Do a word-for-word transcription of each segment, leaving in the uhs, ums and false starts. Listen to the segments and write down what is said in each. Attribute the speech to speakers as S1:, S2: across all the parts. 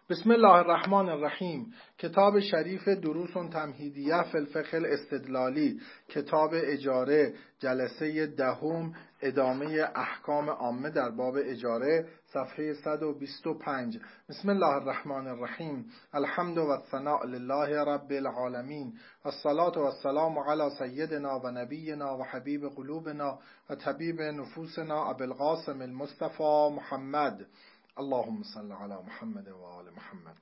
S1: بسم الله الرحمن الرحیم. کتاب شریف دروس تمهیدیه فی الفقه الاستدلالی، کتاب اجاره، جلسه دهم، ادامه احکام عامه در باب اجاره، صفحه صد و بیست و پنج. بسم الله الرحمن الرحیم. الحمد و الثناء لله رب العالمین، الصلاة و السلام علی سیدنا و نبینا و حبیب قلوبنا و طبیب نفوسنا ابی القاسم المصطفى محمد. اللهم صل علی محمد و آل محمد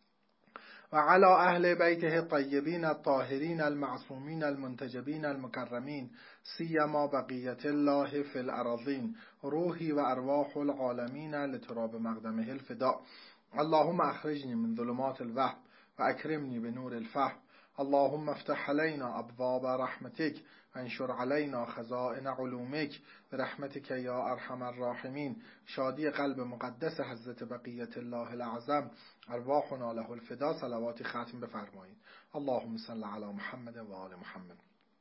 S1: و علی اهل بیته الطیبین الطاهرین المعصومین المنتجبین المکرمین، سیما بقیت الله فی الارضین، روحی و ارواح العالمین لتراب مقدمه الفداء. اللهم اخرجنی من ظلمات الوهم و اکرمنی بنور الفهم. اللهم افتح علينا ابواب رحمتك وانشر علينا خزائن علومك برحمتك یا ارحم الراحمین. شادی قلب مقدس حضرت بقیت الله الاعظم، ارواحنا له الفدا، صلوات ختم بفرمایید. اللهم صل علی محمد و آل محمد.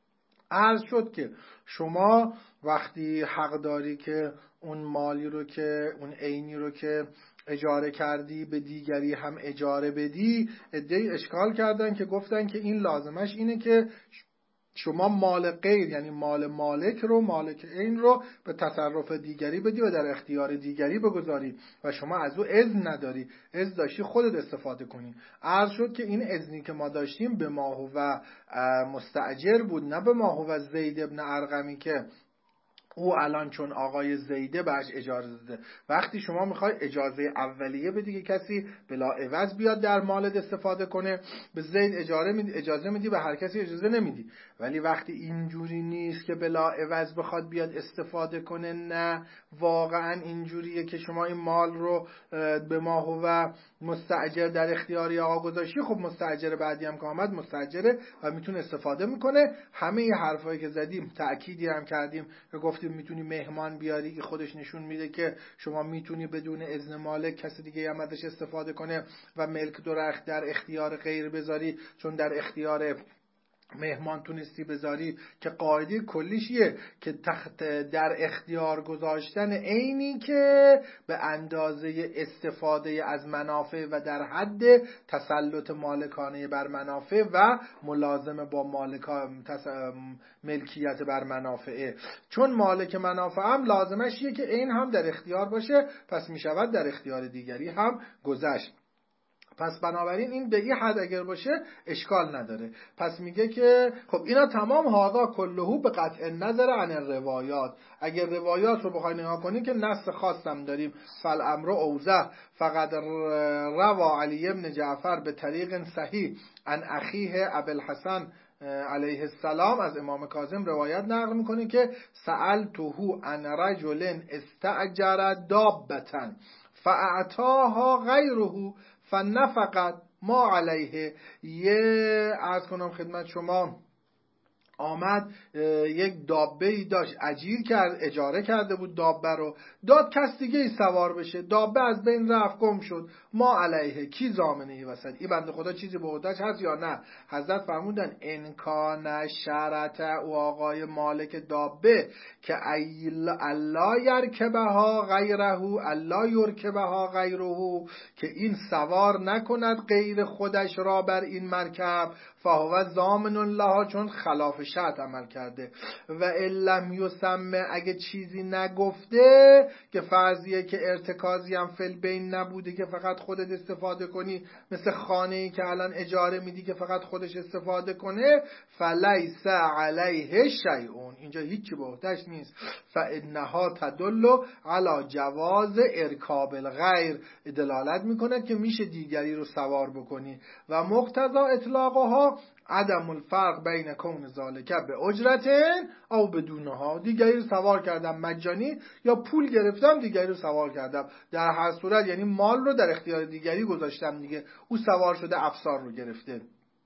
S1: عرض شد که شما وقتی حق داری که اون مالی رو که اون عینی رو که اجاره کردی به دیگری هم اجاره بدی، عده‌ای اشکال کردن که گفتن که این لازمش اینه که شما مال غیر، یعنی مال مالک رو، مالک عین رو به تصرف دیگری بدی و در اختیار دیگری بگذاری و شما از او اذن نداری، اذن داشتی خودت استفاده کنی. عرض شد که این اذنی که ما داشتیم به ما هو مستأجر بود، نه به ما هو زید ابن ارقمی که او الان چون آقای زیده بهش اجازه داده. وقتی شما میخوای اجازه اولیه بدی که کسی بلا عوض بیاد در مالت استفاده کنه، به زید اجاره میدی، اجازه میدی، به هر کسی اجازه نمیدی. ولی وقتی اینجوری نیست که بلا عوض بخواد بیاد استفاده کنه، نه، واقعا اینجوریه که شما این مال رو به ما هو مستأجر در اختیاری آقا گذاشتی، خب مستأجر بعدی هم که آمد مستأجره و میتونه استفاده میکنه. همه این حرفایی که زدیم تأکیدی هم کردیم که گفتیم میتونی مهمان بیاری، که خودش نشون میده که شما میتونی بدون اذن مالک کسی دیگه هم ازش استفاده کنه و ملک درخت در اختیار غیر بذاری، چون در اختیار مهمان تونستی بذاری که قاعده کلیشیه که تحت در اختیار گذاشتن عینی که به اندازه استفاده از منافع و در حد تسلط مالکانه بر منافع و ملازمه با مالکان ملکیت بر منافعه. چون مالک منافع هم لازمش یه که عین هم در اختیار باشه، پس میشود در اختیار دیگری هم گذشت. پس بنابراین این به این حد اگر باشه اشکال نداره. پس میگه که خب اینا تمام هادا کلهو به قطع نظر عن الروایات. اگر روایات رو بخوای نگاه کنی که نص خاصم داریم، فالامر اوضح فقد روا علی ابن جعفر به طریق صحیح عن اخیه ابوالحسن علیه السلام، از امام کاظم روایت نقل میکنه که سألته عن رجل استأجر دابة فاعطاها غیره فنفقت ما علیه. یه عرض کنم خدمت شما، آمد یک دابه ای داشت، اجیر کرد، اجاره کرده بود دابه رو، داد کس دیگه ای سوار بشه، دابه از بین رفت، گم شد. ما علیه، کی ضامنه ای وسط؟ این بنده خدا چیزی به عهده‌اش هست یا نه؟ حضرت فرمودن امکان شرط او آقای مالک دابه که الله یرکبها غیره، الله یرکبها غیره، که این سوار نکند غیر خودش را بر این مرکب، فهو ضامن الله، چون خلاف شرط عمل کرده. و علم یسمه، اگه چیزی نگفته که فرضیه که ارتکازی هم فل بین نبوده که فقط خودت استفاده کنی، مثل خانه‌ای که الان اجاره میدی که فقط خودش استفاده کنه، فلیس علیه شیئون، اینجا هیچی به عهده‌اش نیست. فانها تدل علی جواز ارکاب الغیر، دلالت میکنه که میشه دیگری رو سوار بکنی. و مقتضی اطلاقها عدم الفرق بین کون ذالک به اجرتن او بدونها، دیگری رو سوار کردم مجانی یا پول گرفتم دیگری رو سوار کردم، در هر صورت یعنی مال رو در اختیار دیگری گذاشتم دیگه، او سوار شده افسار رو گرفته.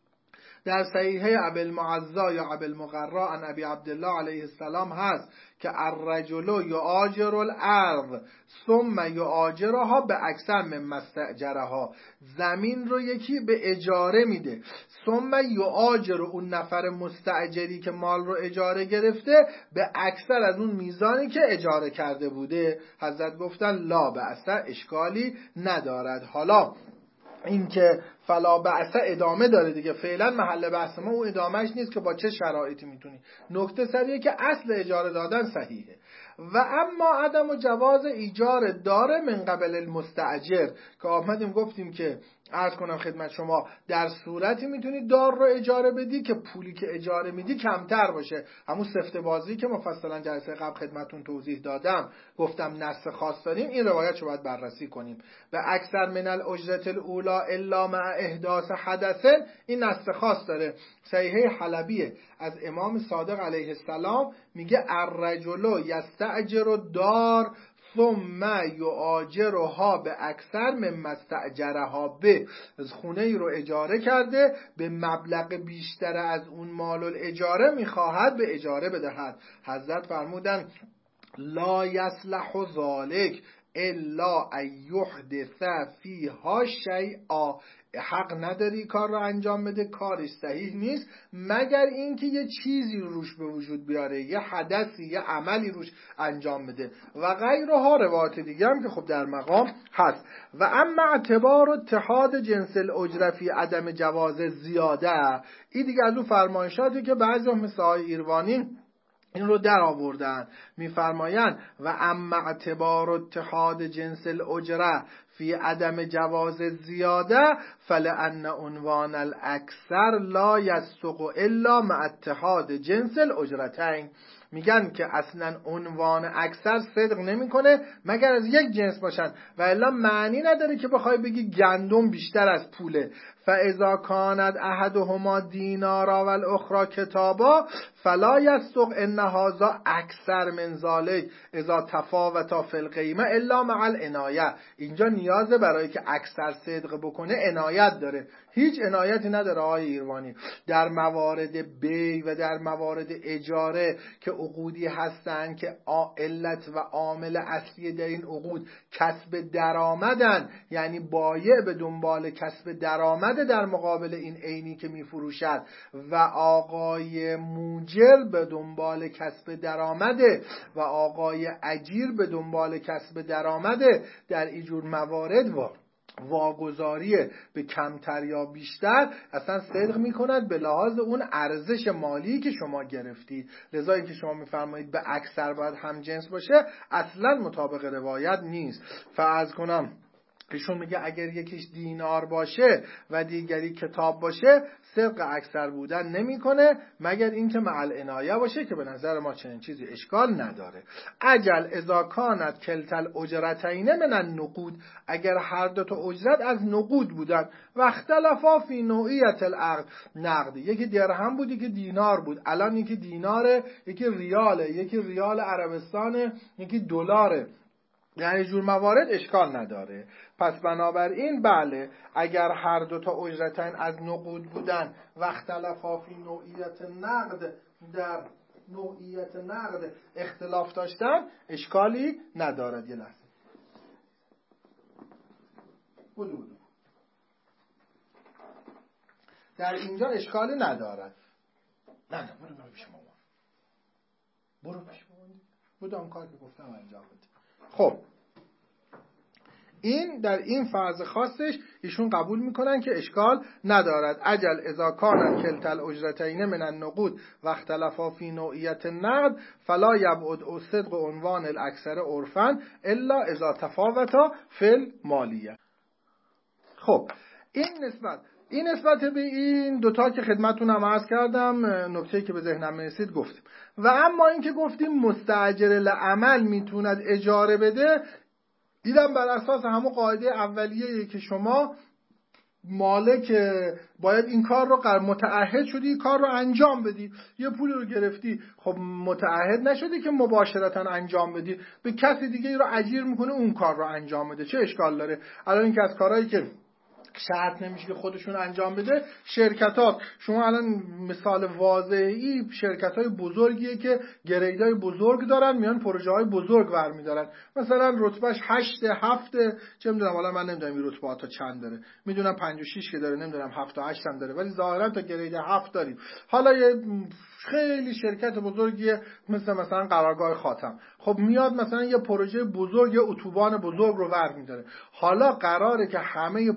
S1: در صحیحه ابی المعزا یا ابی المغرا عن ابی عبدالله علیه السلام هست که الرجل یؤاجر الارض ثم یؤاجرها به اکثر من مستاجرها، زمین رو یکی به اجاره میده، ثم یؤاجر اون نفر مستاجری که مال رو اجاره گرفته به اکثر از اون میزانی که اجاره کرده بوده. حضرت گفتن لا بأس، اشکالی ندارد. حالا این که فلا بأس ادامه داره دیگه، فعلا محل بحث ما اون ادامهش نیست که با چه شرایطی میتونی. نکته سریه که اصل اجاره دادن صحیحه. و اما عدم و جواز ایجار داره من قبل المستأجر که آمدیم گفتیم که عرض کنم خدمت شما در صورتی میتونی دار رو اجاره بدی که پولی که اجاره میدی کمتر باشه، همون سفته بازی که مفصلا جلسه قبل خدمتون توضیح دادم، گفتم نص خاص داریم، این روایت رو باید بررسی کنیم. به اکثر من الاجرة الاولی الا مع احداث حدث، این نص خاص داره. صحیحه حلبیه از امام صادق علیه السلام میگه الرجل یستأجر الدار ثم یؤاجرها به اکثر مما استأجرها به، از خونه ای رو اجاره کرده به مبلغ بیشتر از اون مال الاجاره میخواهد به اجاره بدهد. حضرت فرمودن لا یصلح ذلک الا ان یحدث فیها شیئا، حق نداری کار رو انجام بده، کارش صحیح نیست مگر اینکه یه چیزی روش به وجود بیاره، یه حدثی، یه عملی روش انجام بده و غیرها. روایت دیگه هم که خب در مقام هست. و اما اعتبار اتحاد جنس الاجره فی عدم جواز زیاده، این دیگه از اون فرمایشاتی که بعضی مثل آقای ایروانی این رو در آوردن، میفرمایند و اما اعتبار اتحاد جنس الاجره فی عدم جواز زیاده فلان عنوان الاکثر لا یصدق الا مع اتحاد جنس الاجرتین. میگن که اصلا عنوان اکثر صدق نمیکنه مگر از یک جنس باشن و الا معنی نداره که بخوای بگی گندم بیشتر از پوله. فاذا کانت احدهما دینارا و الاخرى کتابا فلا یصدق ان هذا اکثر من ذلک اذا تفاوتا فی القیمه الا مع العنایه. اینجا نیازه برای که اکثر صدق بکنه عنایت داره، هیچ عنایتی نداره آقای ایروانی. در موارد بی و در موارد اجاره که عقودی هستن که علت و عامل اصلی در این عقود کسب درآمدن، یعنی بایع به دنبال کسب درآمد در مقابل این عینی که میفروشد و آقای موجر به دنبال کسب درآمده و آقای اجیر به دنبال کسب درآمده، در اینجور موارد وا واگذاری به کمتر یا بیشتر اصلا صدق میکند به لحاظ اون ارزش مالی که شما گرفتید. لذا اینکه شما میفرمایید به اکثر باید هم جنس باشه اصلا مطابق روایت نیست. فرض کنم ایشون میگه اگر یکیش دینار باشه و دیگری کتاب باشه صدق اکثر بودن نمیکنه مگر اینکه مع العنایه باشه که به نظر ما چنین چیزی اشکال نداره. اجل اذا کانت کلتا الاجرتین من النقود، اگر هر دو تا اجرت از نقود بودن و اختلافا فی نوعیت العقد، نقد یکی درهم بود یکی دینار بود، الان یکی دیناره یکی ریاله، یکی ریال عربستانه یکی دلاره، یعنی جور موارد اشکال نداره. پس بنابراین بله اگر هر دو تا اجرتین از نقود بودن و اختلافا فی نوعیت نقد، در نوعیت نقد اختلاف داشتن اشکالی ندارد. یه لحظه بودو بودو. در اینجا اشکالی ندارد. نه نه برو برو پیش مامان، برو پیش مامان، بودم کار که گفتم انجام بده. خب این در این فرض خاصش ایشون قبول میکنن که اشکال ندارد. اجل اذا کانت کلتا الاجرتین من النقود و اختلافا فی نوعیت النقد فلا یبعد صدق عنوان الاکثر عرفا الا اذا تفاوتا فی المالیه. خب این نسبت این نسبت به این دوتا که خدمتتون هم عرض کردم، نکته‌ای که به ذهنم رسید گفتیم. و اما این که گفتیم مستاجر لعمل میتوند اجاره بده، دیدم بر اساس همون قاعده اولیه‌ای که شما مالک باید این کار رو قرار متعهد شدی کار رو انجام بدی، یه پولی رو گرفتی، خب متعهد نشدی که مباشرتا انجام بدی، به کسی دیگه رو اجیر میکنه اون کار رو انجام بده، چه اشکال داره؟ الان این که از کارهایی که شرط نمیشه که خودشون انجام بده، شرکتات شما الان مثال واضحی شرکت‌های بزرگیه که گریدای بزرگ دارن، میان پروژه های بزرگ برمیدارن، مثلا رتبهش هشت هفت چه میدونم، حالا من نمیدونم این رتبه تا چند داره، میدونم پنج و شش که داره، نمیدونم هفت و هشت هم داره، ولی ظاهرا تا گرید هفت داریم. حالا یه خیلی شرکت بزرگیه مثل مثلا قرارگاه خاتم، خب میاد مثلا یه پروژه بزرگ، یه اتوبان بزرگ رو برمیداره، حالا قراره که همه پلا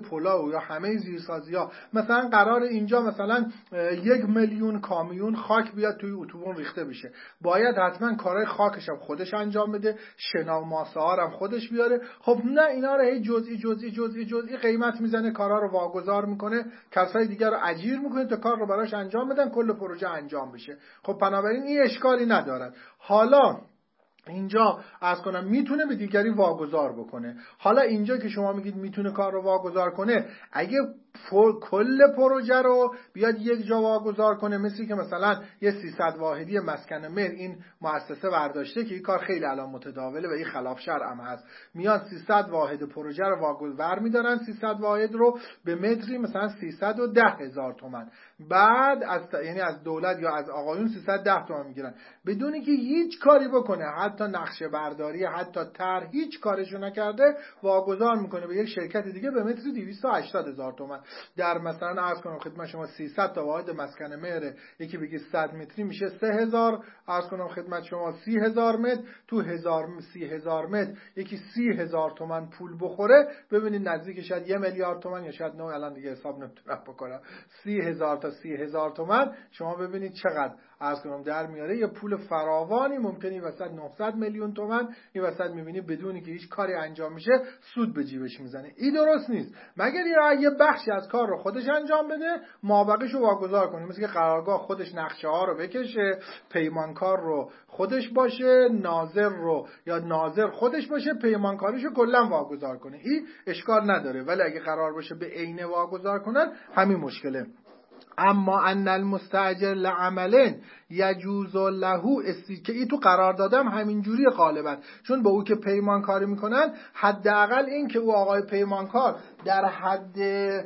S1: رو یا همه زیرسازی ها، مثلا قرار اینجا مثلا یک میلیون کامیون خاک بیاد توی اتوبان ریخته بشه، باید حتما کارهای خاکش هم خودش انجام بده، شنا و ماسه ها هم خودش بیاره. خب نه، اینا رو هی جزئی جزئی جزئی جزئی قیمت میزنه، کارا رو واگذار میکنه، کسای دیگر رو اجیر میکنه تا کار رو براش انجام بدن، کل پروژه انجام بشه. خب بنابراین این اشکالی ندارد. حالا اینجا عرض کنم میتونه به دیگری واگذار بکنه. حالا اینجا که شما میگید میتونه کار رو واگذار کنه، اگه پر، کل پروژه رو بیاد یک جا واگذار کنه، مثل که مثلا یه سیصد واحدی مسکن مهر این مؤسسه برداشته که این کار خیلی الان متداوله و این خلاف شرع هم هست، میاد سیصد واحد پروژه رو واگذار میدارن، سیصد واحد رو به متری مثلا سیصد و ده هزار تومان، بعد از یعنی از دولت یا از آقایون سیصد و ده تومان میگیرن بدون که هیچ کاری بکنه، حتی نقشه برداری، حتی طرح، هیچ کارشو نکرده، واگذار میکنه به یک شرکت دیگه به متری دویست و هشتاد هزار تومان. در مثلا عرض کنم خدمت شما سیصد تا واحد مسکن مهر، یکی بگی صد متری میشه سه هزار، عرض کنم خدمت شما سی هزار متر، تو هزار سی هزار متر یکی سی هزار تومان پول بخوره، ببینید نزدیک شاید یک میلیارد تومان یا شاید نه، الان دیگه حساب نمیتونم بکنم، سی هزار تا سی هزار تومان شما ببینید چقدر عرض کنم در میاره، یه پول فراوانی ممکنه این وسط نهصد میلیون تومان این وسط میبینی بدونی که هیچ کاری انجام میشه سود به جیبش میزنه. این درست نیست. مگر یه بخشی از کار رو خودش انجام بده، مابقیشو واگذار کنه، مثل که قرارگاه خودش نقشه ها رو بکشه، پیمانکار رو خودش باشه، ناظر رو یا ناظر خودش باشه، پیمانکاریشو کلا واگذار کنه، این اشکال نداره. ولی اگه قرار باشه به عینه واگذار کنن، همین مشکله. اما ان المستاجر لعمل یجوز له استی، که این تو قرار دادم همینجوری غالبا، چون با او که پیمانکاری میکنن، حداقل این که او آقای پیمانکار در حد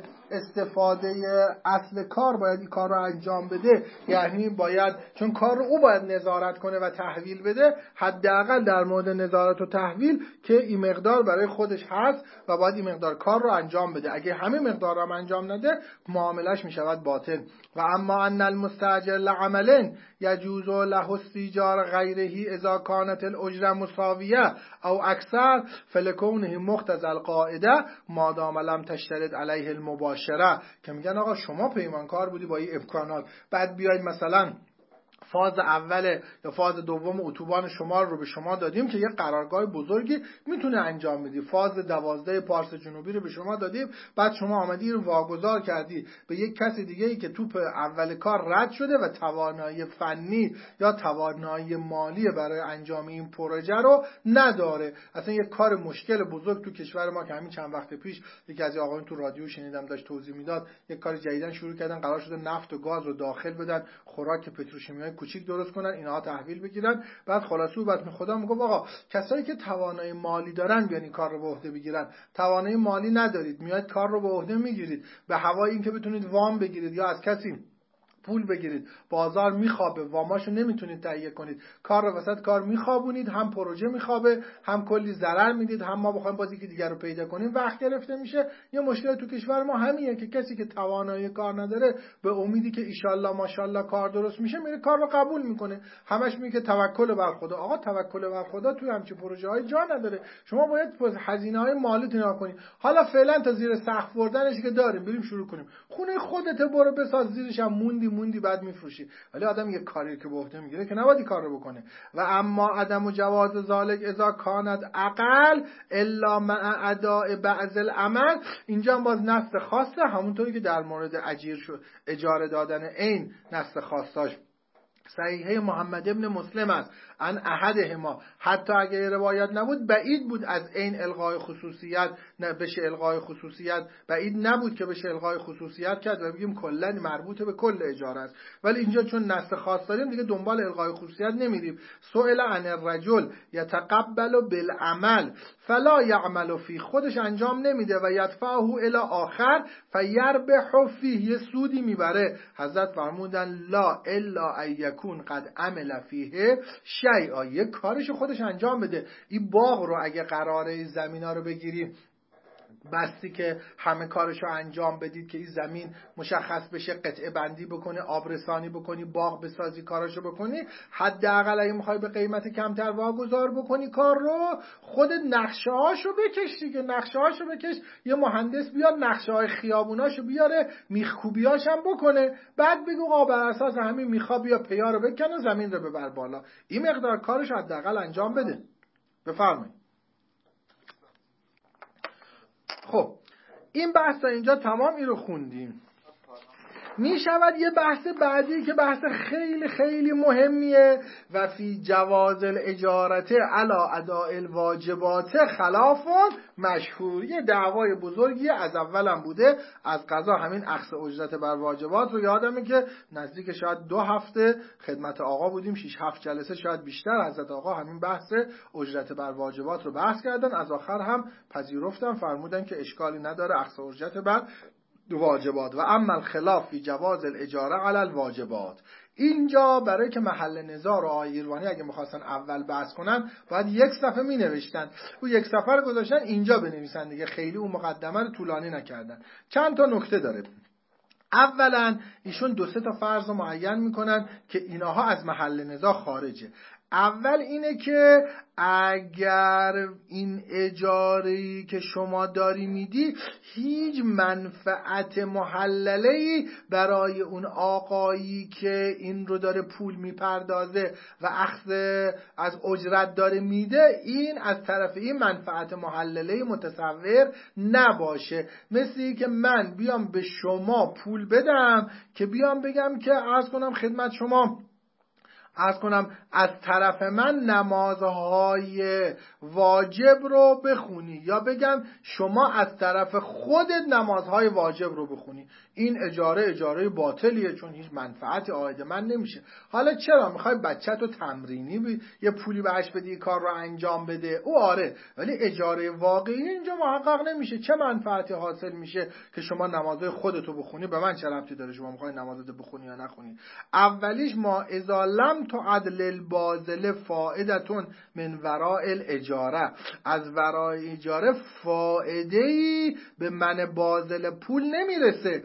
S1: استفاده اصل کار باید این کار رو انجام بده، یعنی باید، چون کار رو او باید نظارت کنه و تحویل بده، حداقل در مورد نظارت و تحویل که این مقدار برای خودش هست و باید این مقدار کار رو انجام بده. اگه همه مقدار رو انجام نده، معاملش میشود باطل. و اما ان المستاجر لعمل یجوز له استیجار غیره اذا كانت الاجره مساویه او اکثر فلکونه مقتضی القاعده ما دام لم تشترط علیه المباشره، که میگن آقا شما پیمانکار بودی با این امکانات، بعد بیاید مثلا فاز اول یا فاز دوم اتوبان شما رو به شما دادیم که یه قرارگاه بزرگی میتونه انجام بدی، فاز دوازده پارس جنوبی رو به شما دادیم، بعد شما آمدی رو واگذار کردی به یک کسی دیگه ای که توپ اول کار رد شده و توانایی فنی یا توانایی مالی برای انجام این پروژه رو نداره. اصلا یه کار مشکل بزرگ تو کشور ما که همین چند وقت پیش یکی از آقایون تو رادیو شنیدم داشت توضیح میداد، یک کار جدیدن شروع کردن، قرار شده نفت و گاز رو داخل بدن، خوراک پتروشیمیایی کوچیک درست کنن، اینها تحویل بگیرن. بعد خلاصو بعد می خدا میگه آقا کسایی که توانایی مالی دارن بیان این کار رو به عهده بگیرن، توانایی مالی ندارید میاد کار رو به عهده میگیرید، به هوای این که بتونید وام بگیرید یا از کسی پول بگیرید، بازار میخوابه، واماشو نمیتونید تهیه کنید، کار رو وسط کار میخوابونید، هم پروژه میخوابه، هم کلی ضرر میدید، هم ما بخوایم بازی که دیگر رو پیدا کنیم وقت گرفته میشه. یه مشکل تو کشور ما همینه که کسی که توانایی کار نداره به امیدی که ایشالله ماشاءالله کار درست میشه میره کار رو قبول میکنه، همش میگه توکل بر خدا. آقا توکل بر خدا توی همچین پروژه های جا نداره، شما باید هزینه های مالی تنا کنید. حالا فعلا تا زیر سقف بردنش که داریم بریم شروع کنیم، خونه خودت برو بساز، زیرش هم موندی موندی بعد میفروشی. ولی آدم یه کاری که به عهده میگیره که نباید کار رو بکنه. و اما عدم جواز ذالک اذا کانت اقل الا مع اداء بعض العمل، اینجا هم باز نص خاصه، همونطوری که در مورد اجیر شد اجاره دادن عین نص خاصاش صحیحه محمد ابن مسلم است، ان احدهما، حتی اگه روایت نبود بعید بود از این الغای خصوصیت نه بشه الغای خصوصیت بعید نبود که بشه الغای خصوصیت کرد و بگیم کلا مربوط به کل اجاره است. ولی اینجا چون نص خاص داریم دیگه دنبال الغای خصوصیت نمیریم. سئل عن الرجل یتقبل بالعمل فلا یعمل فی، خودش انجام نمیده و یدفعه الی آخر فیربح فیه، یه سودی میبره. حضرت فرمودن لا الا ایکون قد عمل فیه شیئا، یه کارشو خودش انجام بده. این باغ رو اگه قراره زمینا رو بگیری بستی که همه کارشو انجام بدید که این زمین مشخص بشه، قطعه بندی بکنی، آبرسانی بکنی، باغ بسازی، کارشو بکنی. حداقل اگه میخوای به قیمت کمتر واگذار بکنی کار رو، خودت نقشه هاشو بکش دیگه، نقشه هاشو بکش، یه مهندس بیاد نقشه های خیابوناشو بیاره، میخکوبیاش هم بکنه، بعد بگو آقا بر اساس همین میخا بیا پیا رو بکنه، زمین رو ببر بالا. این مقدار کارش حداقل انجام بده. بفرمایید. خب این بحث تا اینجا تمام، این رو خوندیم. می شود یه بحث بعدی که بحث خیلی خیلی مهمیه و فی جواز الاجارت علی اداء الواجبات خلافون مشهور. یه دعوای بزرگی از اولم بوده، از قضا همین اخذ اجرت بر واجبات رو یادمه که نزدیک شاید دو هفته خدمت آقا بودیم، شش هفت جلسه شاید بیشتر. حضرت آقا همین بحث اجرت بر واجبات رو بحث کردن، از آخر هم پذیرفتن، فرمودن که اشکالی نداره اخذ اجرت بر واجبات. و اما الخلاف فی جواز الاجاره علی الواجبات. اینجا برای که محل نزاع رو آقای ایروانی اگه میخواستن اول بحث کنن باید یک صفحه می نوشتن، او یک صفحه رو گذاشتن اینجا بنویسن دیگه، خیلی اون مقدمه رو طولانی نکردن. چند تا نکته داره. اولا ایشون دو سه تا فرض رو معین میکنن که اینها از محل نزاع خارجه. اول اینه که اگر این اجاره‌ای که شما داری میدی هیچ منفعت محلله‌ای برای اون آقایی که این رو داره پول میپردازه و اخذ از اجرت داره میده، این از طرف این منفعت محلله‌ای متصور نباشه. مثلی که من بیام به شما پول بدم که بیام بگم که عرض کنم خدمت شما، عرض کنم از طرف من نمازهای واجب رو بخونی، یا بگم شما از طرف خودت نمازهای واجب رو بخونی. این اجاره اجاره باطلیه، چون هیچ منفعتی عاید من نمیشه. حالا چرا میخوای بچت رو تمرینی بی... یه پولی بهش بدی کار رو انجام بده، او آره، ولی اجاره واقعی اینجا محقق نمیشه. چه منفعتی حاصل میشه که شما نمازهای خودتو بخونی؟ به من چه ربطی داره شما میخوای نمازت بخونی یا نخونی؟ اولیش ما اذا لم تعدل الباذل فائدتون من وراء الاجاره، از ورای اجاره فائده‌ای به من باذل پول نمیرسه.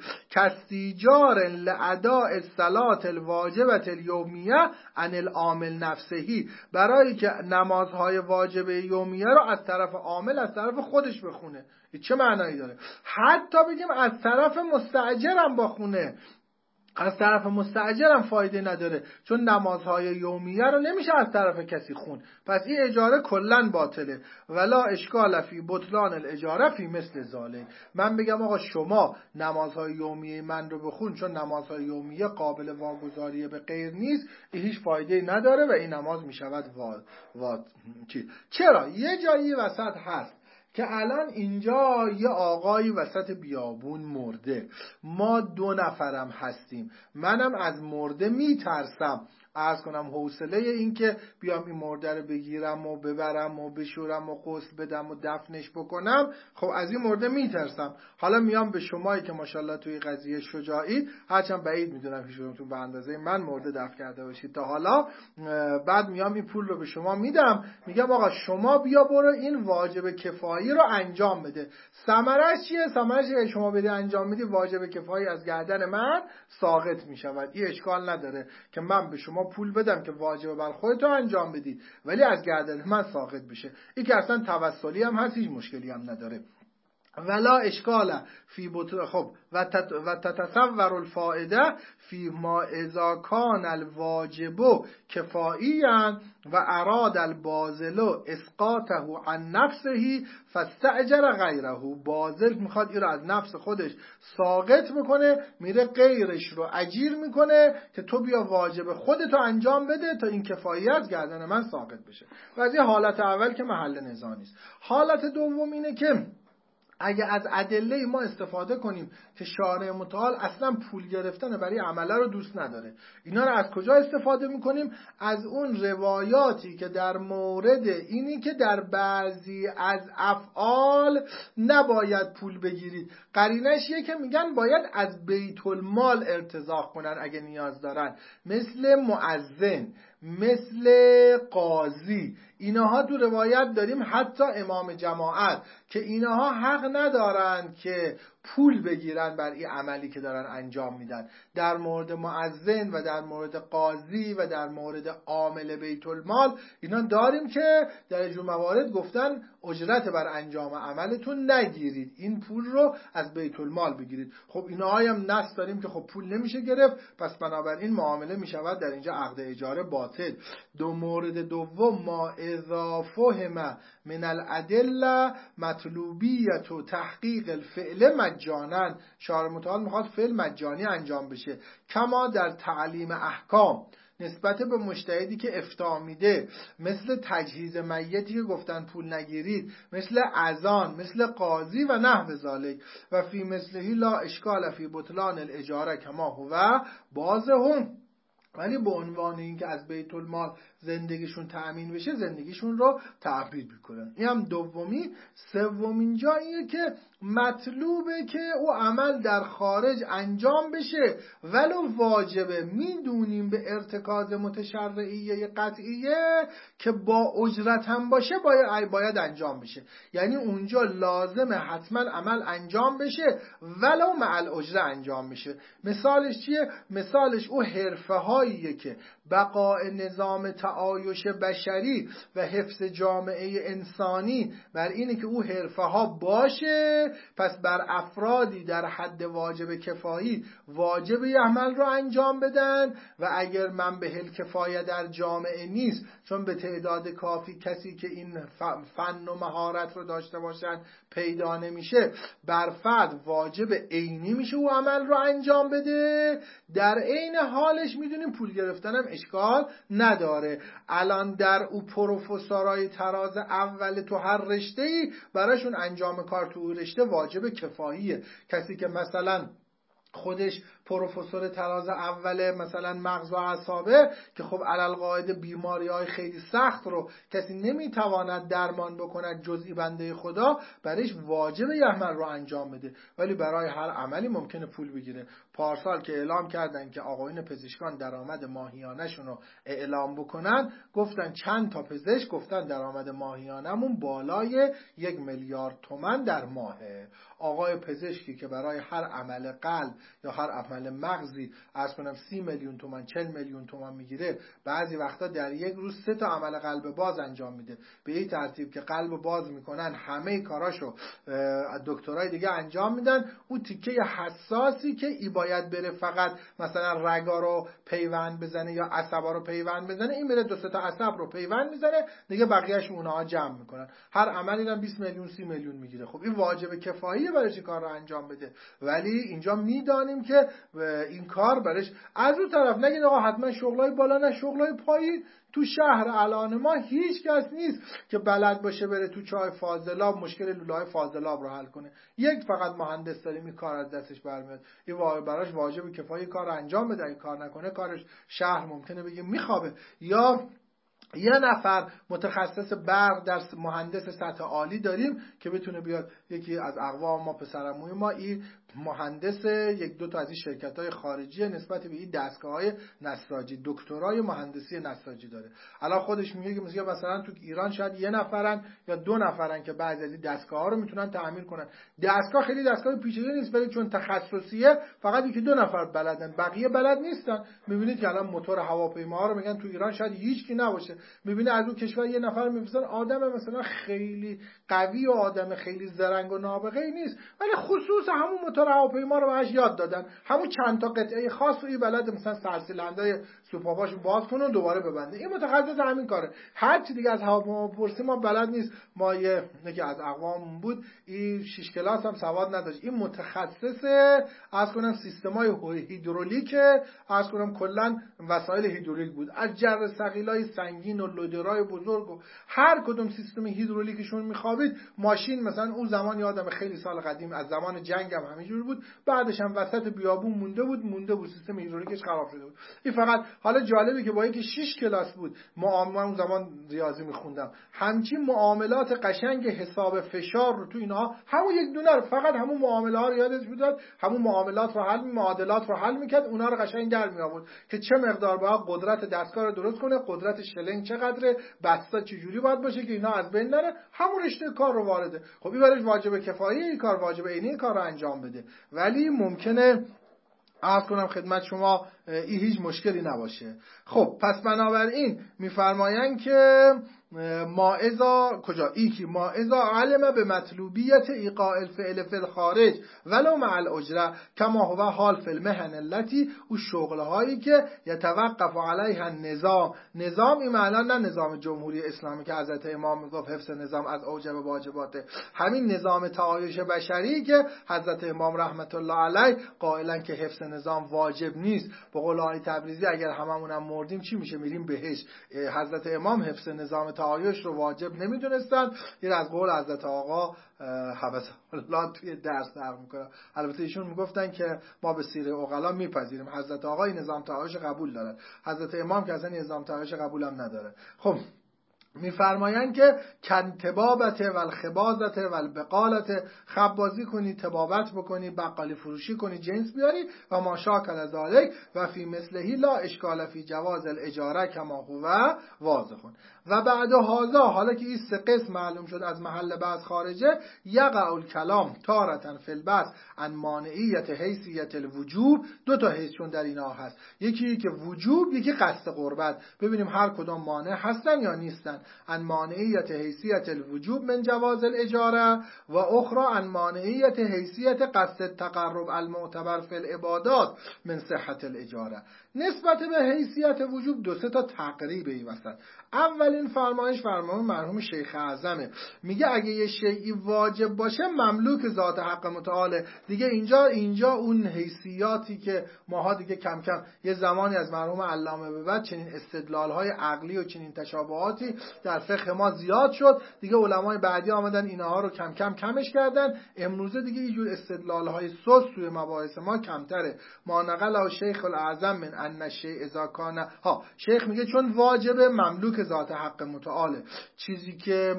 S1: کاستیجار لاداء الصلاه الواجبه الیومیه عن العامل نفسه، برای که نمازهای واجب یومیه رو از طرف عامل، از طرف خودش بخونه. چه معنایی داره؟ حتی بگیم از طرف مستاجرم بخونه، از طرف مستاجرم فایده نداره، چون نمازهای یومیه رو نمیشه از طرف کسی خون. پس این اجاره کلن باطله. ولا اشکال فی بطلان الاجاره فی مثل ذالک. من بگم آقا شما نمازهای یومیه من رو بخون، چون نمازهای یومیه قابل واگذاری به غیر نیست، هیچ فایده نداره و این نماز میشود واد واد چی؟ چرا یه جایی وسط هست که الان اینجا یه آقایی وسط بیابون مرده، ما دو نفرم هستیم، منم از مرده میترسم، عرض کنم حوصله این که بیام این مرده رو بگیرم و ببرم و بشورم و غسل بدم و دفنش بکنم، خب از این مرده میترسم. حالا میام به شمایی که ماشاءالله توی قضیه شجاعی، هرچند بعید میدونم هیچکدومتون به اندازه من مرده دفن کرده باشید تا حالا، بعد میام این پول رو به شما میدم، میگم آقا شما بیا برو این واجب کفایی رو انجام بده. ثمرش چیه؟ ثمرش که شما بده انجام میدی، واجب کفایی از گردن من ساقط میشود. این اشکال نداره که من به شما پول بدم که واجب بر خودتو انجام بدید، ولی از گردن من ساقط بشه. این که اصلا توسلی هم هست، هیچ مشکلی هم نداره. ولا اشکال فی بطل. خب و تتصور الفائده فی ما اذا کان الواجب کفائیا و اراد الباذل اسقاطه عن نفسه فاستاجر غیره. باذل میخواد این رو از نفس خودش ساقط بکنه، میره غیرش رو اجیر میکنه که تو بیا واجب خودتو انجام بده تا این کفایت گردن من ساقط بشه. و از این حالت اول که محل نزاع نیست. حالت دوم اینه که اگه از ادله ما استفاده کنیم که شارع متعال اصلا پول گرفتن برای عمله رو دوست نداره، اینا رو از کجا استفاده میکنیم؟ از اون روایاتی که در مورد اینی که در بعضی از افعال نباید پول بگیرید. قرینش یه که میگن باید از بیت المال ارتزاق کنن اگه نیاز دارن، مثل مؤذن، مثل قاضی. اینها تو روایت داریم حتی امام جماعت که اینها حق ندارند که پول بگیرن بر این عملی که دارن انجام میدن. در مورد مؤذن و در مورد قاضی و در مورد عامل بیت المال اینا داریم که در اینجور موارد گفتن اجرت بر انجام عملتون نگیرید، این پول رو از بیت المال بگیرید. خب اینا هم نص داریم که خب پول نمیشه گرفت، پس بنابراین معامله میشود در اینجا عقد اجاره باطل. دو مورد دوم ما اذا فهم من الادله مطلوبیت و تحقیق الفعل مجانا، شارع متعال میخواد فعل مجانی انجام بشه. کما در تعلیم احکام نسبت به مجتهدی که افتاء میده، مثل تجهیز میتی که گفتن پول نگیرید، مثل اذان، مثل قاضی و نحو ذالک. و فی مثلهی لا اشکال فی بطلان الاجاره کما هو بازهم، ولی به عنوان اینکه از بیت المال زندگیشون تأمین بشه زندگیشون رو تعبید میکنن. این هم دومی. سومین جاییه که مطلوبه که او عمل در خارج انجام بشه ولو واجبه، میدونیم به ارتکاز متشرعیه قطعیه که با اجرت هم باشه باید, باید انجام بشه، یعنی اونجا لازمه حتما عمل انجام بشه ولو مع الاجره انجام بشه. مثالش چیه؟ مثالش او حرفه هاییه که بقاء نظام تعایش بشری و حفظ جامعه انسانی بر اینه که او حرفه ها باشه، پس بر افرادی در حد واجب کفایی واجب یه عمل رو انجام بدن و اگر من به هل کفایه در جامعه نیست، چون به تعداد کافی کسی که این فن و مهارت رو داشته باشن پیدا نمیشه، بر فرد واجب عینی میشه او عمل رو انجام بده. در عین حالش میدونیم پول گرفتنم اشکال نداره. الان در او پروفسورای تراز اول تو هر رشته‌ای براشون انجام کار تو او رشته واجب کفاییه. کسی که مثلا خودش پروفسور تراز اوله مثلا مغز و اعصابه که خب علل قاعده بیماری های خیلی سخت رو کسی نمیتواند درمان بکند جزئی بنده خدا، برایش واجب یه عمل رو انجام بده، ولی برای هر عملی ممکنه پول بگیره. پارسال که اعلام کردن که آقایون پزشکان درآمد ماهیانه شون رو اعلام بکنن، گفتن چند تا پزشک گفتن درآمد ماهیانمون بالای یک میلیارد تومان در ماهه. آقای پزشکی که برای هر عمل قلب یا هر عمل مغزی از کنم سی میلیون تومان چهل میلیون تومان میگیره، بعضی وقتا در یک روز سه تا عمل قلب باز انجام میده، به این ترتیب که قلب باز میکنن همه کاراشو دکترای دیگه انجام میدن. اون تیکه حساسی که ای باید بره فقط مثلا رگا رو پیوند بزنه یا عصبا رو پیوند بزنه، این میره دو سه تا عصب رو پیوند میزنه دیگه، بقیه‌اش اونها جمع میکنن. هر عملی هم بیست میلیون سی میلیون میگیره. خب این واجب کفاییه برای چه کار رو انجام بده، ولی اینجا میدانیم که این کار برش از اون طرف نگید آقا حتما شغلای بالا نه شغلای پایین. تو شهر الان ما هیچ کس نیست که بلد باشه بره تو چای فاضلاب مشکل لوله‌های فاضلاب رو حل کنه. یک فقط مهندس داریم این کار از دستش برمیاد، این براش واجب کفایی کار انجام بده. این کار نکنه کارش شهر ممکنه بگه میخوابه. یا یه نفر متخصص برق در مهندس سطح عالی داریم که بتونه بیاد، یکی از اقوام ما پسرعموی ما این مهندس یک دو تا از این شرکت‌های خارجی نسبت به این دستگاه‌های نساجی، دکترای مهندسی نساجی داره. الان خودش میگه که مثلا تو ایران شاید یه نفرن یا دو نفرن که بعضی از این دستگاه‌ها رو میتونن تعمیر کنن. دستگاه خیلی دستگاه پیچیده نیست، ولی چون تخصصیه فقط یکی دو نفر بلدن، بقیه بلد نیستن. میبینید که الان موتور هواپیماها رو میگن تو ایران شاید هیچکی نباشه، میبینه از اون کشور یه نفر میفرستن، آدم مثلا خیلی قوی و آدم خیلی زرنگ و نابغه ای نیست، ولی خصوص همون موتور هواپیما رو بهش یاد دادن، همون چند تا قطعه خاص رو این بلد مثلا سرسیلندای سوپاپاشو باز کنه و دوباره ببنده. این متخصص همین کاره. هر چی دیگه از هواپیما پرسیم ما بلد نیست. ما یه نگی از اقوام بود این شش کلاس هم سواد نداشت، این متخصص از کنم سیستمای هیدرولیک، از کنم کلا وسایل هیدرولیک بود، از جر ثقیلای سنگین و لودرای بزرگ و هر کدوم سیستم هیدرولیکشون میخوابید. ماشین مثلا اون زمان یادم خیلی سال قدیم از زمان جنگ هم همینجور بود، بعدش هم وسط بیابون مونده بود مونده بود سیستم هیدرولیکش خراب شده بود. این فقط حالا جالبه که با اینکه شش کلاس بود، معامله اون زمان ریاضی میخوندم، همچین معاملات قشنگ حساب فشار رو تو اینها همون یک دونه رو فقط همون معامله ها رو یادش میداد، همون معاملات رو حل معادلات رو حل میکرد، اونها رو قشنگ در می آورد که چه مقدار باید قدرت دستگاه رو درست کنه، قدرت شلنگ این چقدره، بسته چجوری باید باشه که اینا از بین نره، همون رشته کار رو وارده. خب این برش واجب کفایه، این کار واجب عینی، این کار رو انجام بده. ولی ممکنه عرض کنم خدمت شما این هیچ مشکلی نباشه. خب پس بنابراین میفرمایند که ما اذا کجا ایکی ما اذا علم به مطلوبیت ایقاع الفعل فی الخارج ولو مع الاجره کما هو حال فی المهن التي او شغل هایی که یتوقف علیها النظام. نظام این معنی نه نظام جمهوری اسلامی که حضرت امام میگفت حفظ نظام از اوجب واجباته، همین نظام تعایش بشری که حضرت امام رحمت الله علیه قائلن که حفظ نظام واجب نیست. به قول آقای تبریزی اگر هممونم مردیم چی میشه؟ میریم بهشت. حضرت امام حفظ نظام تعایش رو واجب نمیدونستن. این از قول حضرت آقا حبس الله توی درس نقل میکنه. البته ایشون میگفتن که ما به سیر عقلا میپذیریم، حضرت آقا این نظام تعایش قبول دارن، حضرت امام که اصلا نظام تعایش قبول هم نداره. خب میفرمایند که کن تبابت و الخبازت و البقالت، خبازی کنی، تبابت بکنی، بقالی فروشی کنی، جنس بیاری و ما شاکل ذالک و فی مثلهی لا اشکال فی جواز الاجاره کما هو واضح. و بعد هذا، حالا که این سه قسم معلوم شد از محل بحث خارجه، یقع الکلام تارة فی البحث عن مانعیت حیثیت الوجوب. دو تا حیث چون در اینا هست، یکی که وجوب، یکی قصد قربت. ببینیم هر کدام مانع هستن یا نیستن. عن مانعیت حیثیت الوجوب من جواز الاجاره و اخرى عن مانعیت حیثیت قصد التقرب المعتبر فی العبادات من صحت الاجاره. نسبت به حیثیت وجوب دو سه تا تقریبه ای وسط. اولین فرمایش فرمان مرحوم شیخ اعظمه، میگه اگه یه شیئی واجب باشه مملوک ذات حق متعاله. دیگه اینجا اینجا اون حیثیاتی که ماها دیگه کم کم یه زمانی از مرحوم علامه به بعد چنین استدلال‌های عقلی و چنین تشابهاتی در فقه ما زیاد شد، دیگه علمای بعدی آمدن اینها رو کم کم کمش کردن. امروزه دیگه اینجور استدلال‌های سوس توی مباحث ما کمتره. ما نقل شیخ الاعظم من ان الشیء اذا کان ها، شیخ میگه چون واجب مملوک ذات حق متعاله. چیزی که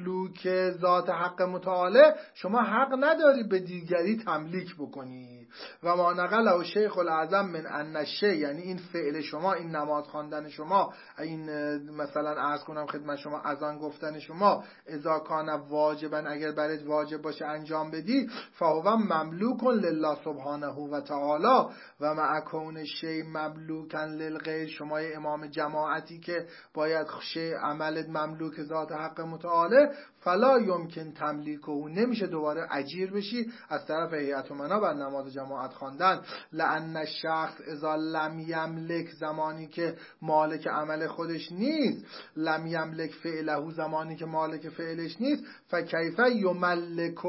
S1: مملوک ذات حق متعاله شما حق نداری به دیگری تملیک بکنی. و ما نقل شیخ الاعظم من ان الشیء، یعنی این فعل شما، این نماز خواندن شما، این مثلا عرض کنم خدمت شما اذان گفتن شما، اذا کان واجبا، اگر برات واجب باشه انجام بدی، فهو مملوک لله سبحانه و تعالی و مع کون شیء مملوکا للغیر. شما امام جماعتی که باید شیء عمل مملوک ذات حق متعاله، فلا یمکن تملیکه، نمیشه دوباره اجیر بشی از طرف هیئت امنا بر نماز جماعت خواندن. لان الشخص اذا لم یملک، زمانی که مالک عمل خودش نیست، لم یملک فعله، زمانی که مالک فعلش نیست، فکیف یملکه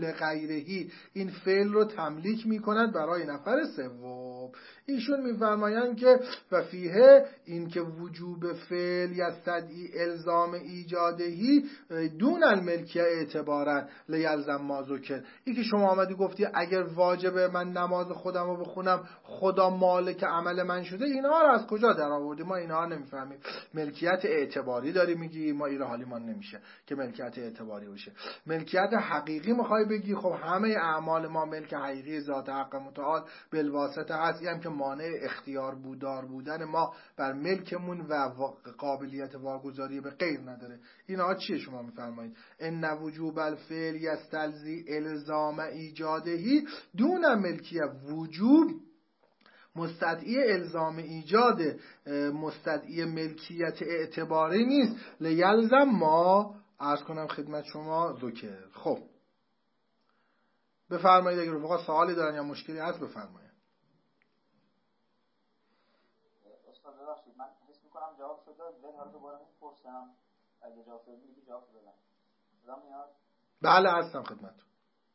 S1: لغیره، این فعل رو تملیک میکند برای نفر سوم. ایشون میفرمایند که و فیه، این که وجوب فعل یستدعی الزام ایجادهی دون الملکیه اعتبارا لیلزم ما ذکر. این که شما آمدی گفتی اگر واجبه من نماز خودم رو بخونم خدا مالک عمل من شده، اینا رو از کجا در آوردی؟ ما اینا رو نمیفهمیم. ملکیت اعتباری داری میگی، ما اینا حالی ما نمیشه که ملکیت اعتباری باشه. ملکیت حقیقی میخوای بگی، خب همه اعمال ما ملک حقیقی ذات حق متعال بالواسطه هست. این هم که مانع اختیار بودار بودن ما بر ملکمون و قابلیت واگذاری به غیر نداره. اینا چیه شما میفرمایید؟ ان وجوب الفعل یستلزی الزام ایجادهی دون ملکیه. وجوب مستدعی الزام ایجاد، مستدعی ملکیت اعتباری نیست. لیلزم ما عرض کنم خدمت شما ذکر. خب بفرمایید اگر رفقا سوالی دارن یا مشکلی هست بفرمایید.
S2: استاد ببخشید من حس میکنم جواب شد داد، حالا دوباره میپرسم اگه جواب شد میگی جواب بدم. صدا میاد؟
S1: بله هستم خدمتتون.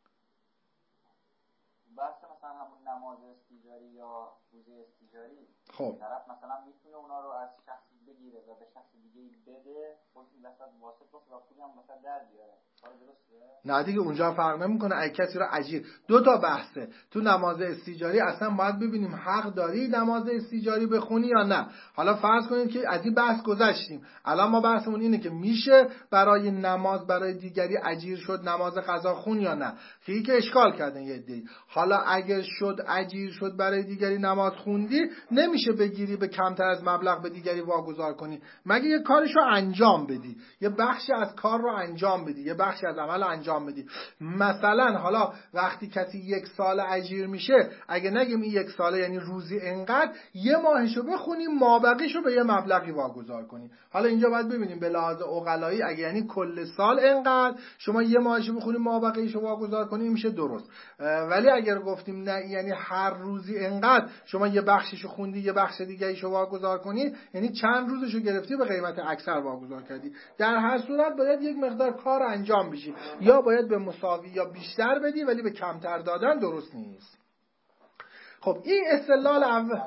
S2: بحث مثلا همون نماز استیجاری یا روزه استیجاری،
S1: خب
S2: طرف مثلا میتونه اونا رو از شخصی بگیره و به شخص دیگه بده، خود این وسط واسط باشه و پولی هم واسط در بیاره.
S1: نه دیگه اونجا فرق نمیکنه. اگه کسی رو اجیر، دو تا بحثه تو نماز استیجاری. اصلا باید ببینیم حق داری نماز استیجاری بخونی یا نه. حالا فرض کنید که از این بحث گذشتیم، الان ما بحثمون اینه که میشه برای نماز برای دیگری اجیر شد نماز قضا خون یا نه. خیلی که اشکال کردن یه عده‌ای. حالا اگر شد اجیر شد برای دیگری نماز خوندی، نمیشه بگیری به کمتر از مبلغ به دیگری واگذار کنی، مگه یه کارشو انجام بدی، یه بخشی از کار رو انجام بدی، یه بخشی از عمل انجام بدی. مثلا حالا وقتی کسی یک سال اجیر میشه، اگه نگیم این یک ساله یعنی روزی انقدر، یه ماهشو بخونیم مابقیشو به یه مبلغی واگذار کنیم. حالا اینجا باید ببینیم به لحاظ عقلایی اگه یعنی کل سال انقدر شما یه ماهشو بخونیم مابقیشو واگذار کنیم میشه درست. ولی اگر گفتیم نه یعنی هر روزی انقدر شما یه بخششو خوندی یه بخش دیگه‌ایشو واگذار کنی، یعنی چند روزشو گرفتی به قیمت اکثر واگذار کردی. در هر صورت باید یک مقدار کار انجام بشه، یا باید به مساوی یا بیشتر بدی، ولی به کمتر دادن درست نیست. خب این استدلال اول.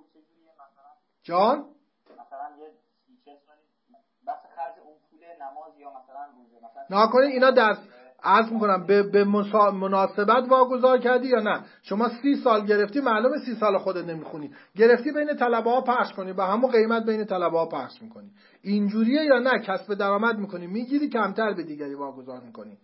S1: جان
S2: مثلا یه بحث خرج اون پول نماز یا مثلا روزه مثلا
S1: نکنید اینا در عرض میکنم به, به مناسبت واگذار کردی یا نه. شما سی سال گرفتی، معلومه سی سال خودت نمیخونی، گرفتی بین طلبه ها پخش کنی، به همون قیمت بین طلبه ها پخش میکنی. اینجوریه یا نه کسب درآمد میکنی میگیری کمتر به دیگری واگذار میکنی.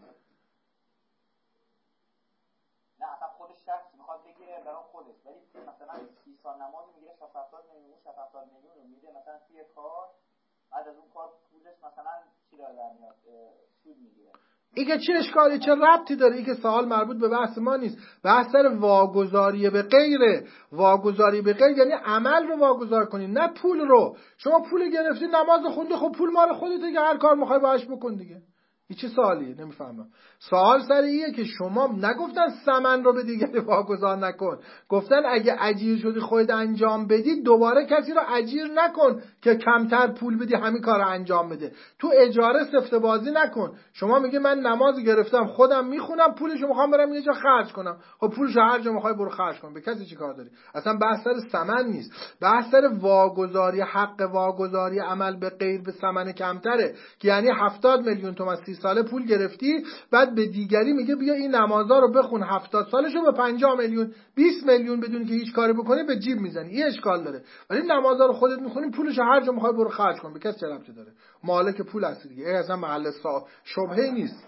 S2: نه اصلا خودش شخص میخواد بگیره برای خودش، ولی مثلا سی سال نماز میگیره شصت هفتاد میلیون، شصت هفتاد میلیون رو میده مثلا توی کار، بعد از اون کار پولش مثلا چی داره در میاد سود میگیره.
S1: این که چه اشکالی چه ربطی داره؟ این که سوال مربوط به بحث ما نیست. بحث سر واگذاری به غیره. واگذاری به غیر یعنی عمل رو واگذار کنی نه پول رو. شما پول گرفتی نماز خوندی، خب پول مال خودته که هر کار میخوای باهاش بکن دیگه. این چه سوالیه؟ نمیفهمم. سوال سر ایه که شما نگفتن ثمن رو به دیگری واگذار نکن، گفتن اگه اجیر شدی خودت انجام بدی دوباره کسی رو اجیر نکن که کمتر پول بدی همین کار رو انجام بده. تو اجاره سفته بازی نکن. شما میگه من نماز گرفتم خودم میخونم، پولشو میخوام برم یه جا خرج کنم، خب پولشو هر جا میخوای برو خرج کن، به کسی چی کار داری؟ اصلا بحث سر ثمن نیست، بحث سر واگذاری، حق واگذاری عمل به غیر به ثمن کمتره که یعنی هفتاد میلیون تومان سی ساله پول گرفتی، بعد به دیگری میگه بیا این نمازا رو بخون، هفتاد سالشو به پنجاه میلیون بیست میلیون بدون که هیچ کاری بکنی به جیب میزنی. این اشکال داره. ولی نمازا رو خودت میخونی، پولشو هر جا میخوای برو خرج کن، به کسی چه ربطی داره؟ مالک پول هستی دیگه. این اصلا محل شبهه نیست.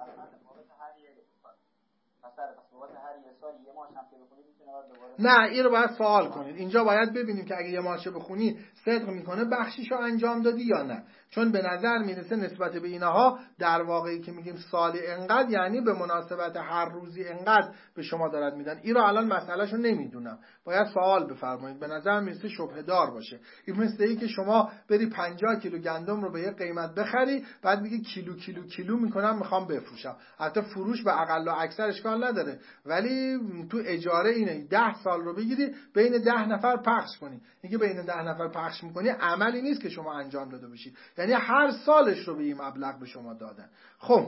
S1: نه این رو باید سوال کنید. اینجا باید ببینیم که اگه یه ماشه بخونی صدق میکنه بخشیشو انجام دادی یا نه. چون به نظر میرسه نسبت به اینها در واقعی که میگیم سالی انقدر یعنی به مناسبت هر روزی انقدر به شما دارد میدن. این رو الان مسئلهشو نمیدونم، باید سوال بفرمایید. به نظر میرسه شبهه دار باشه. این مثل ای که شما بری پنجاه کیلو گندم رو به یه قیمت بخری، بعد میگی کیلو کیلو کیلو میکنم میخوام بفروشم. حتی فروش به اقل و اکثر اشکال نداره، ولی تو اجاره اینه ده سال رو بگیری بین ده نفر پخش کنی. اینکه بین ده نفر پخش میکنی عملی نیست که شما انجام داده باشی، یعنی هر سالش رو به این مبلغ به شما دادن. خب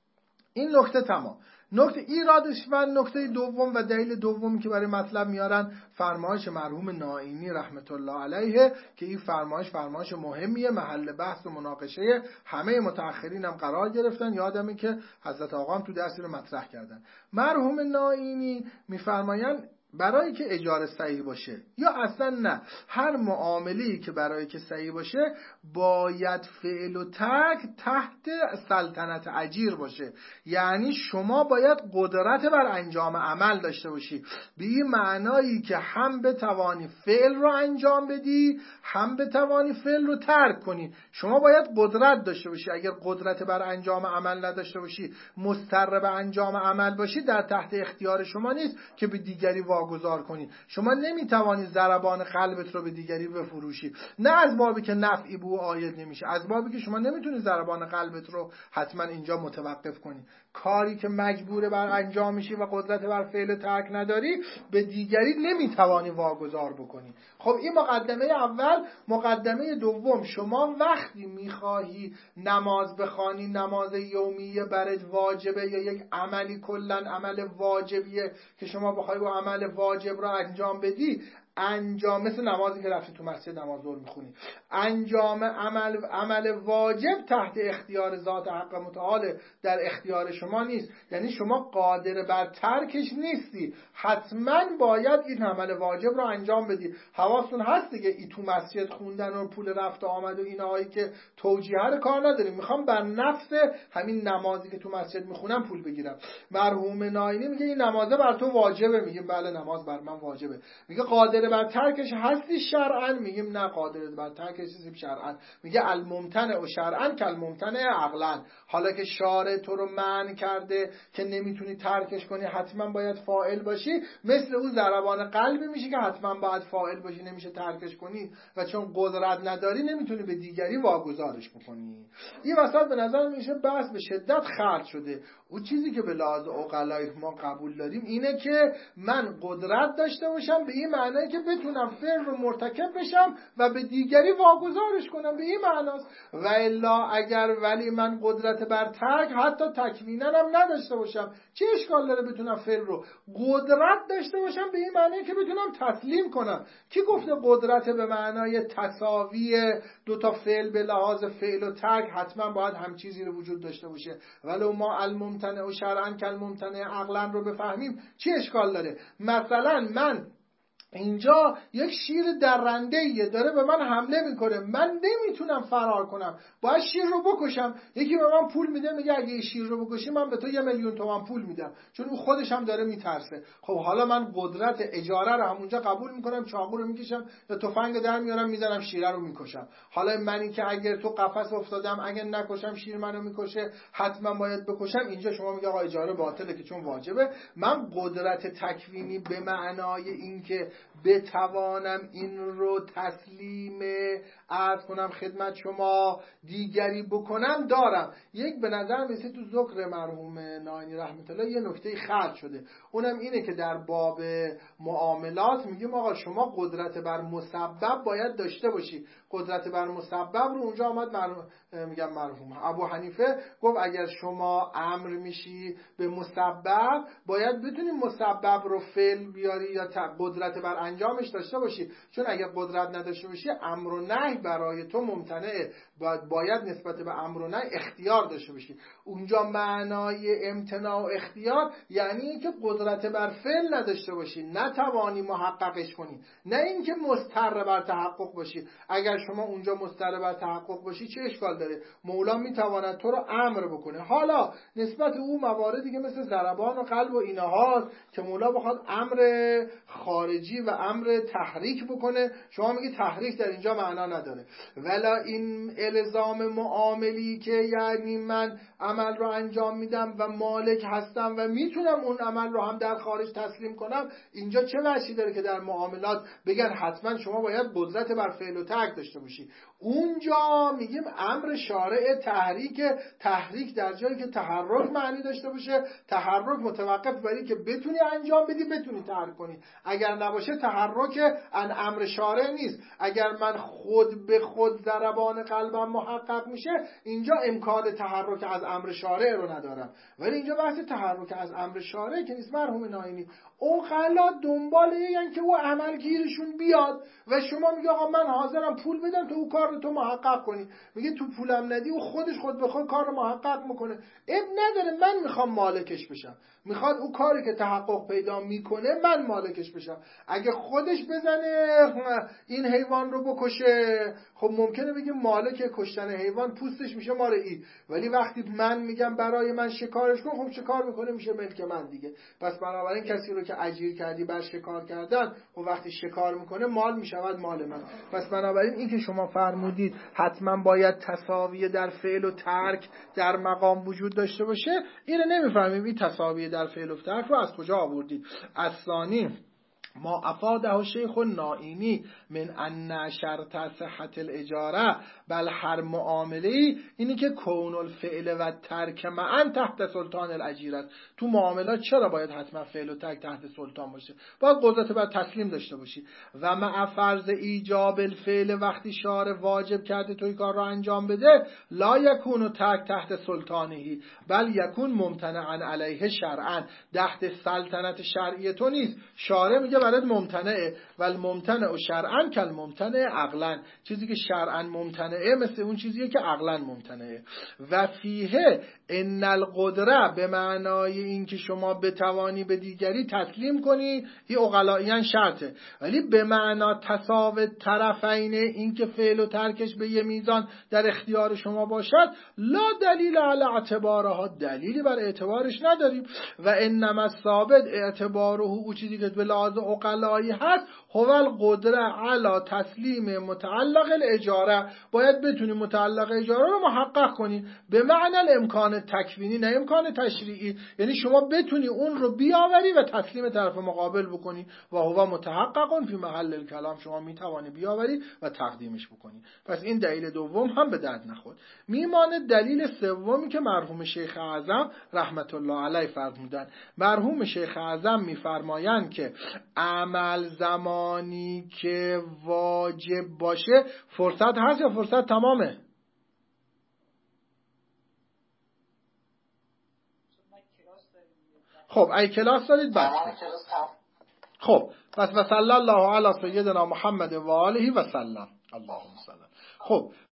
S1: این نکته تمام. نکته ایرادش و نکته دوم و دلیل دومی که برای مطلب میارن فرمایش مرحوم نائینی رحمت الله علیه که این فرمایش فرمایش مهمیه، محل بحث و مناقشه همه متأخرین هم قرار گرفتن. یادمه که حضرت آقا هم تو درسی رو مطرح کردن. مرحوم نائینی میفرمایند برای که اجاره صحیح باشه یا اصلا نه، هر معامله‌ای که برای که صحیح باشه باید فعل و ترک تحت سلطنت اجیر باشه. یعنی شما باید قدرت بر انجام عمل داشته باشی، به این معنایی که هم بتوانی فعل رو انجام بدی هم بتوانی فعل رو ترک کنی. شما باید قدرت داشته باشی. اگر قدرت بر انجام عمل نداشته باشی، مضطر به انجام عمل باشی، در تحت اختیار شما نیست که به دیگری واگذار کنی. شما نمیتوانی ضربان قلبت رو به دیگری بفروشی، نه از بابی که نفعی به او عاید نمیشه، از بابی که شما نمیتونی ضربان قلبت رو حتما اینجا متوقف کنی. کاری که مجبور بر انجام میشی و قدرت بر فعل ترک نداری، به دیگری نمیتوانی واگذار بکنی. خب این مقدمه اول. مقدمه دوم، شما وقتی میخواهی نماز بخوانی، نماز یومیه برات واجبه یا یک عملی کلا عمل واجبیه که شما بخوای با عمل واجب را انجام بدی، انجام، مثل نمازی که رفتی تو مسجد نماز ظهر میخونی، انجام عمل عمل واجب تحت اختیار ذات حق متعال در اختیار شما نیست. یعنی شما قادر بر ترکش نیستی، حتما باید این عمل واجب رو انجام بدی. حواستون هست دیگه، ای تو مسجد خوندن و پول رفت و آمد و اینهایی که توجیه رو کار نداریم، میخوام بر نفس همین نمازی که تو مسجد میخونم پول بگیرم. مرحوم ناینی میگه این نمازه بر تو واجبه، میگیم بله نماز بر من واجبه. میگه قادر بر ترکش هستی شرعا، میگیم نه قادر بر ترکش نیستیم شرعا. میگه الممتنع و شرعا کالممتنع عقلا. حالا که شارع تو رو منع کرده که نمیتونی ترکش کنی، حتما باید فاعل باشی، مثل اون ضربان قلبی میشه که حتما باید فاعل باشی، نمیشه ترکش کنی و چون قدرت نداری نمیتونی به دیگری واگذارش بکنی. این وسط به نظر میشه بحث به شدت خرد شده. اون چیزی که به لحاظ عقلای ما قبول داریم اینه که من قدرت داشته باشم به این معنی که بتونم فعل رو مرتکب بشم و به دیگری واگذارش کنم، به این معناست. و الا اگر ولی من قدرت بر ترک حتی تکوینا هم نداشته باشم، چه اشکال داره بتونم فعل رو قدرت داشته باشم به این معنی که بتونم تسلیم کنم. کی گفته قدرت به معنای تساوی دو تا فعل به لحاظ فعل و ترک حتما باید هم چیزی رو وجود داشته باشه؟ ولو ما الممتنع و شرعا کالممتنع عقلا رو بفهمیم چه اشکال داره؟ مثلا من اینجا یک شیر درنده‌ایه داره به من حمله میکنه، من نمیتونم فرار کنم، باید شیر رو بکشم. یکی به من پول میده میگه اگه این شیر رو بکشی من به تو یه میلیون تومان پول میدم، چون اون خودش هم داره میترسه. خب حالا من قدرت اجاره رو همونجا قبول میکنم، چاقو رو میکشم یا تفنگ در میارم میزنم شیر رو میکشم. حالا منی که اگر تو قفس افتادم اگه نکشم شیر منو میکشه، حتما باید بکشم. اینجا شما میگه آقا اجاره باطله که چون واجبه. من قدرت تکوینی به معنای اینکه بتوانم این رو تسلیم عرض کنم خدمت شما دیگری بکنم دارم. یک به نظر میسه تو ذکر مرحوم ناینی رحمت الله یه نکته خرد شده، اونم اینه که در باب معاملات میگیم آقا شما قدرت بر مسبب باید داشته باشی. قدرت بر مسبب رو اونجا آمد مرحوم میگم مرحوم ابو حنیفه گفت اگر شما امر میشی به مسبب باید بتونی مسبب رو فعل بیاری یا قدرت بر انجامش داشته باشی، چون اگر قدرت نداشته باشی امر و نهی برای تو ممتنعه، باید, باید نسبت به امر و نهی اختیار داشته باشی. اونجا معنای امتناع و اختیار یعنی اینکه قدرت بر فعل نداشته باشی، نتوانی محققش کنی، نه اینکه مضطر بر تحقق باشی. اگر شما اونجا مضطر بر تحقق باشی چه اشکال داره؟ مولا میتواند تو رو امر بکنه. حالا نسبت او مواردی که مثل ضربان و قلب و اینهاست که مولا بخواد امر خارجی و امر تحریک بکنه، شما میگی تحریک در اینجا معنا نداره. ولا این الزام معاملی که یعنی من عمل رو انجام میدم و مالک هستم و میتونم اون عمل رو هم در خارج تسلیم کنم، اینجا چه وجهی داره که در معاملات بگن حتما شما باید قدرت بر فعل و ترک داشته باشی؟ اونجا میگیم امر شارع تحریک. تحریک در جایی که تحرک معنی داشته باشه، تحرک متوقف بر این که بتونی انجام بدی بتونی تحرک کنی. اگر نباشه تحرک ان امر شارع نیست. اگر من خود به خود ضربان قلبم محقق میشه، اینجا امکان تحرک از امر شارع رو ندارم. ولی اینجا بحث تحرک از امر شارع که نیست. مرحوم ناینی اوقلا دنبال این که او عملگیرشون بیاد و شما میگه آقا من حاضرم پول بدم تو او کار رو تو محقق کنی. میگه تو پولم ندی او خودش خود به خود کار رو محقق میکنه. اب نداره من میخوام مالکش بشم. میخواد او کاری که تحقق پیدا میکنه من مالکش بشم. اگه خودش بزنه این حیوان رو بکشه، خب ممکنه بگیم مالک کشتن حیوان پوستش میشه مال ای، ولی وقتی من میگم برای من شکارش کن، خب شکار میکنه میشه ملک من دیگه. پس بنابراین کسی رو که اجیر کردی بر شکار کردن و وقتی شکار میکنه مال میشود مال من. پس بنابراین این که شما فرمودید حتما باید تساوی در فعل و ترک در مقام وجود داشته باشه، اینو نمیفهمیم. این تساوی در فعل و ترک رو از کجا آوردید؟ الثانی ما افاده شیخ نائینی من ان شرط صحت الاجاره، بل هر معامله اینی که کون الفعل و ترک معا تحت سلطان الاجیر است. تو معاملات چرا باید حتما فعل و ترک تحت سلطان باشه؟ باید قدرت بر تسلیم داشته باشی. و مع فرض ایجاب الفعل، وقتی شارع واجب کرده توی کار رو انجام بده، لا یکون ترک تحت سلطانهی بل یکون ممتنعا علیه شرعا، تحت سلطنت شرعی تو نیست. شارع میگه برات ممتنعه و الممتنع و شرعا کل ممتنع عقلا. چیزی که شرعا ممتنعه مثل اون چیزیه که عقلا ممتنعه. و فیه ان القدره به معنای این که شما بتوانی به دیگری تسلیم کنی، این عقلاییان شرطه، ولی به معنا تساوی طرفین، این که فعل و ترکش به یه میزان در اختیار شما باشد، لا دلیل علی اعتبارها، دلیلی بر اعتبارش نداریم. و انما ثابت اعتباره، او چیزی که به لحاظ عقلایی هست، هو القدره علی تسلیم متعلق الاجاره، باید بتونی متعلق اجاره رو محقق کنی به معنی الامکان تکوینی نه امکان تشریعی، یعنی شما بتونی اون رو بیاوری و تسلیم طرف مقابل بکنی. و هو متحقق فی محل الکلام، شما میتوانی بیاوری و تقدیمش بکنی. پس این دلیل دوم هم به درد نخورد. میمانه دلیل سومی که مرحوم شیخ اعظم رحمت الله علیه فرمودن. مرحوم شیخ اعظم میفرمایند که عمل زمانی که واجب باشه فرصت هست یا فرصت تمامه؟ خب ای کلاس دارید بس. خب پس و صلی الله علی سیدنا محمد و آله و سلم. اللهم صل. خب